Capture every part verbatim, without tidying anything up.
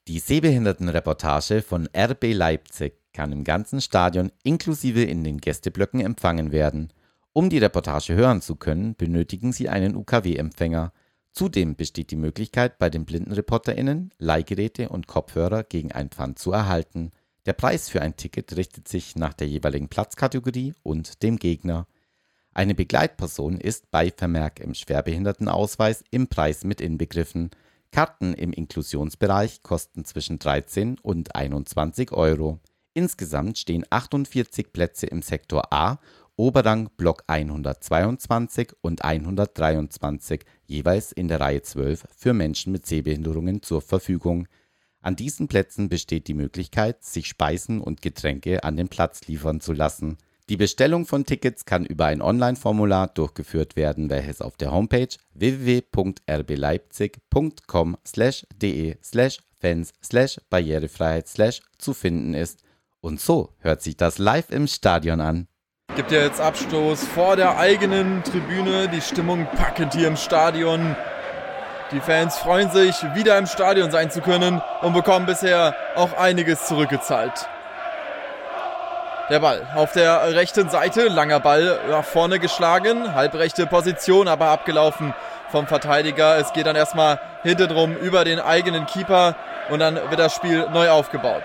Die Sehbehindertenreportage von R B Leipzig kann im ganzen Stadion inklusive in den Gästeblöcken empfangen werden. Um die Reportage hören zu können, benötigen Sie einen U K W-Empfänger. Zudem besteht die Möglichkeit, bei den BlindenreporterInnen Leihgeräte und Kopfhörer gegen ein Pfand zu erhalten. Der Preis für ein Ticket richtet sich nach der jeweiligen Platzkategorie und dem Gegner. Eine Begleitperson ist bei Vermerk im Schwerbehindertenausweis im Preis mit inbegriffen. Karten im Inklusionsbereich kosten zwischen dreizehn und einundzwanzig Euro. Insgesamt stehen achtundvierzig Plätze im Sektor A, Oberrang Block hundertzweiundzwanzig und hundertdreiundzwanzig, jeweils in der Reihe zwölf für Menschen mit Sehbehinderungen zur Verfügung. An diesen Plätzen besteht die Möglichkeit, sich Speisen und Getränke an den Platz liefern zu lassen. Die Bestellung von Tickets kann über ein Online-Formular durchgeführt werden, welches auf der Homepage w w w punkt r b leipzig punkt com slash de slash fans slash barrierefreiheit slash zu finden ist. Und so hört sich das live im Stadion an. Gibt ja jetzt Abstoß vor der eigenen Tribüne. Die Stimmung packend hier im Stadion. Die Fans freuen sich, wieder im Stadion sein zu können und bekommen bisher auch einiges zurückgezahlt. Der Ball auf der rechten Seite, langer Ball nach vorne geschlagen, halbrechte Position, aber abgelaufen vom Verteidiger. Es geht dann erstmal hintendrum über den eigenen Keeper und dann wird das Spiel neu aufgebaut.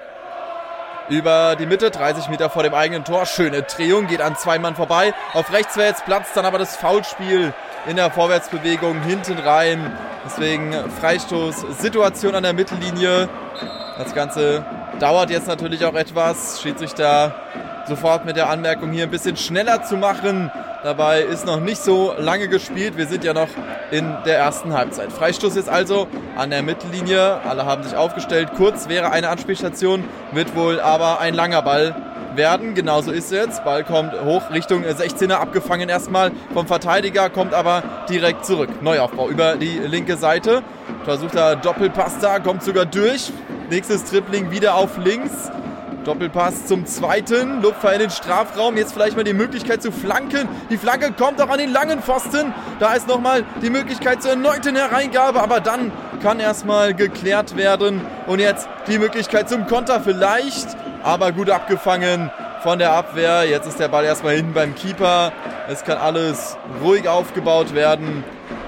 Über die Mitte, dreißig Meter vor dem eigenen Tor, schöne Drehung, geht an zwei Mann vorbei. Auf rechts wäre jetzt Platz, dann aber das Foulspiel in der Vorwärtsbewegung hinten rein. Deswegen Freistoßsituation an der Mittellinie. Das Ganze dauert jetzt natürlich auch etwas. Schiedsrichter sofort mit der Anmerkung, hier ein bisschen schneller zu machen. Dabei ist noch nicht so lange gespielt. Wir sind ja noch in der ersten Halbzeit. Freistoß ist also an der Mittellinie. Alle haben sich aufgestellt. Kurz wäre eine Anspielstation, wird wohl aber ein langer Ball werden. Genauso ist es jetzt. Ball kommt hoch Richtung sechzehner, abgefangen erstmal vom Verteidiger, kommt aber direkt zurück. Neuaufbau über die linke Seite. Versuchter Doppelpass da, kommt sogar durch. Nächstes Dribbling wieder auf links. Doppelpass zum zweiten. Lupfer in den Strafraum. Jetzt vielleicht mal die Möglichkeit zu flanken. Die Flanke kommt auch an den langen Pfosten. Da ist nochmal die Möglichkeit zur erneuten Hereingabe. Aber dann kann erstmal geklärt werden. Und jetzt die Möglichkeit zum Konter vielleicht. Aber gut abgefangen von der Abwehr. Jetzt ist der Ball erstmal hinten beim Keeper. Es kann alles ruhig aufgebaut werden.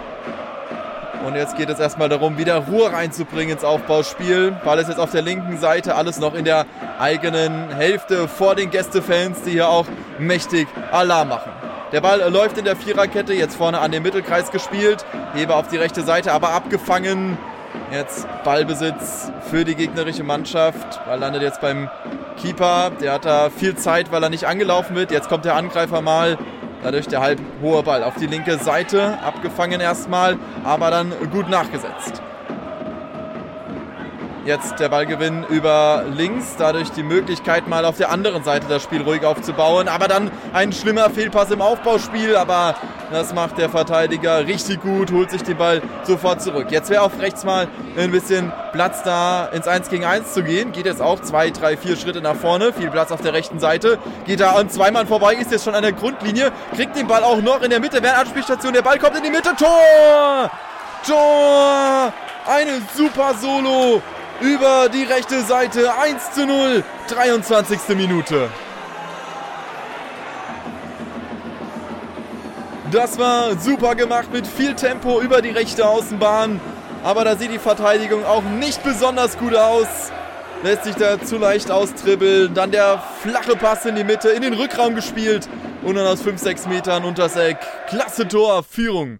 Und jetzt geht es erstmal darum, wieder Ruhe reinzubringen ins Aufbauspiel. Ball ist jetzt auf der linken Seite, alles noch in der eigenen Hälfte vor den Gästefans, die hier auch mächtig Alarm machen. Der Ball läuft in der Viererkette, jetzt vorne an den Mittelkreis gespielt. Heber auf die rechte Seite, aber abgefangen. Jetzt Ballbesitz für die gegnerische Mannschaft. Ball landet jetzt beim Keeper. Der hat da viel Zeit, weil er nicht angelaufen wird. Jetzt kommt der Angreifer mal. Dadurch der halb hohe Ball auf die linke Seite, abgefangen erstmal, aber dann gut nachgesetzt. Jetzt der Ballgewinn über links, dadurch die Möglichkeit mal auf der anderen Seite das Spiel ruhig aufzubauen, aber dann ein schlimmer Fehlpass im Aufbauspiel, aber das macht der Verteidiger richtig gut, holt sich den Ball sofort zurück. Jetzt wäre auf rechts mal ein bisschen Platz da, ins eins gegen eins zu gehen, geht jetzt auch zwei, drei, vier Schritte nach vorne, viel Platz auf der rechten Seite, geht da an zwei Mann vorbei, ist jetzt schon an der Grundlinie, kriegt den Ball auch noch in der Mitte, während Anspielstation, der Ball kommt in die Mitte, Tor! Tor! Eine super Solo! Über die rechte Seite, eins zu null, dreiundzwanzigste Minute. Das war super gemacht mit viel Tempo über die rechte Außenbahn. Aber da sieht die Verteidigung auch nicht besonders gut aus. Lässt sich da zu leicht austribbeln. Dann der flache Pass in die Mitte, in den Rückraum gespielt. Und dann aus fünf, sechs Metern unters Eck. Klasse Tor, Führung.